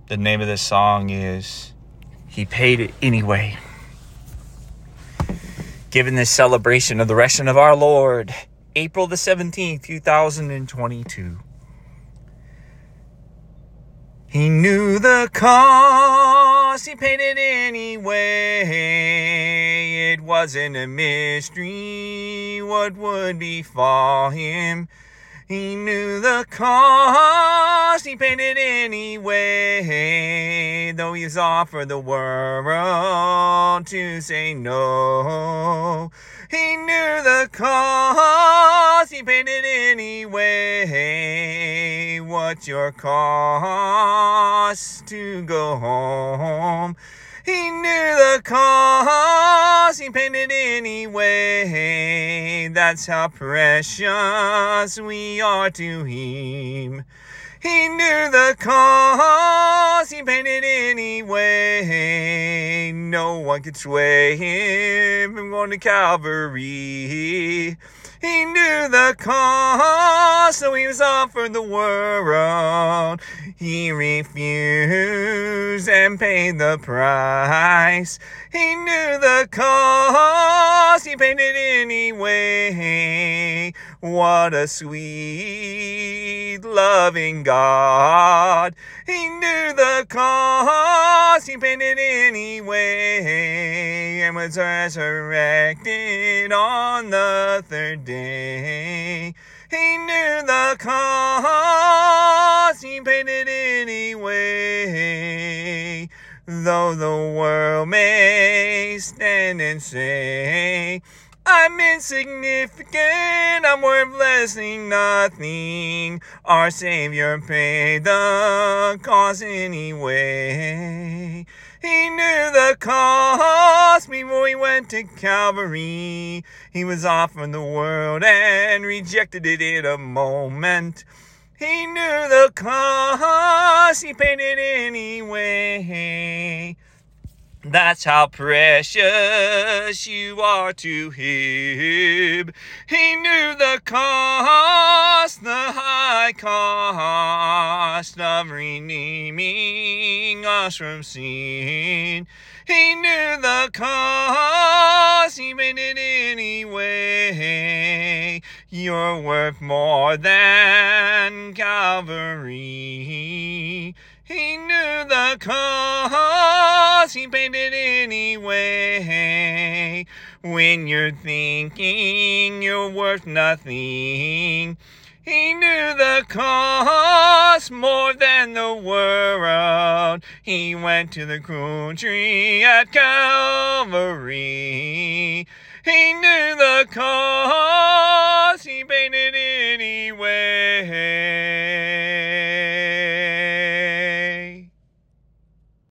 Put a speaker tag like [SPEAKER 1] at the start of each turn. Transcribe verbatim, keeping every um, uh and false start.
[SPEAKER 1] The name of this song is He Paid It Anyway. Given this celebration of the resurrection of our Lord, April the seventeenth, two thousand twenty-two. He knew the cost, he paid it anyway. It wasn't a mystery what would befall him. He knew the cost, he paid it anyway. Though he was offered the world to say no. He knew the cost, he paid it anyway. What's your cost to go home? He knew the cost, he paid it anyway. That's how precious we are to him. He knew the cost, he paid it anyway. No one could sway him from going to Calvary. He knew the cost, so he was offered the world. He refused and paid the price. He knew the cost, he paid it anyway. What a sweet, loving God. He knew the cost, he paid it anyway, and was resurrected on the third day. He knew the cost, he paid it anyway. Though the world may stand and say, I'm insignificant, I'm worthless, nothing. Our Savior paid the cost anyway. He knew the cost before he went to Calvary. He was offered the world and rejected it in a moment. He knew the cost, he paid it anyway. That's how precious you are to him. He knew the cost, the high cost of redeeming us from sin. He knew the cost, he made it anyway. You're worth more than Calvary. He knew the cost, he paid it anyway. When you're thinking you're worth nothing, he knew the cost more than the world. He went to the cruel tree at Calvary. He knew the cost.